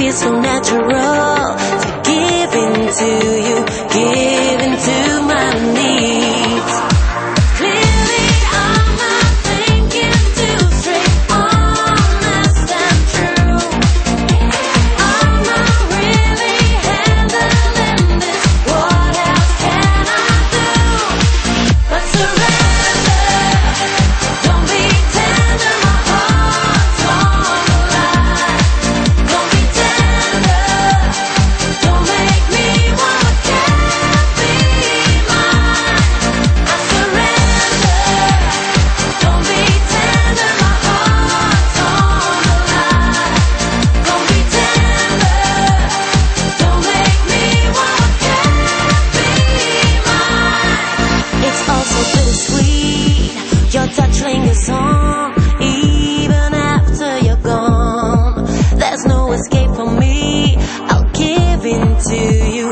feels so natural to give in to you, give in to my needs. Clearly I'm not thinking too straight, honest and true. I'm not really handling this, what else can I do but surrender? Don't be tender, my heart's on the line. Don't be tender, don't make me want what can't be mine. I surrender. Don't be tender, my heart's on the line. Don't be tender, don't make me want what can't be mine. It's all so bittersweet. Your touch lingers on, even after you're gone. There's no escape for me. I'll give in to you,